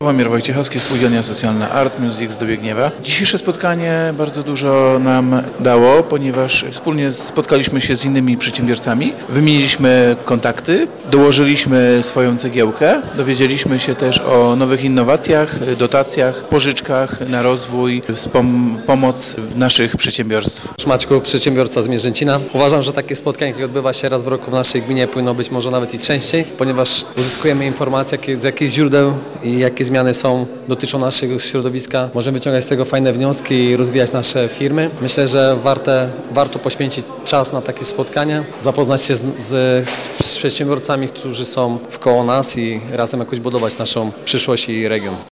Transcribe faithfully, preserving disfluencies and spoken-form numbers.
Sławomir Wojciechowski, Spółdzielnia Socjalna Art Music z Dobiegniewa. Dzisiejsze spotkanie bardzo dużo nam dało, ponieważ wspólnie spotkaliśmy się z innymi przedsiębiorcami, wymieniliśmy kontakty, dołożyliśmy swoją cegiełkę, dowiedzieliśmy się też o nowych innowacjach, dotacjach, pożyczkach na rozwój, wspom- pomoc naszych przedsiębiorstw. Maćku, przedsiębiorca z Mierzęcina. Uważam, że takie spotkanie, które odbywa się raz w roku w naszej gminie, powinno być może nawet i częściej, ponieważ uzyskujemy informacje, jakie, z jakich źródeł i jakie zmiany są, dotyczą naszego środowiska. Możemy wyciągać z tego fajne wnioski i rozwijać nasze firmy. Myślę, że warte, warto poświęcić czas na takie spotkania, zapoznać się z, z, z przedsiębiorcami, którzy są wkoło nas i razem jakoś budować naszą przyszłość i region.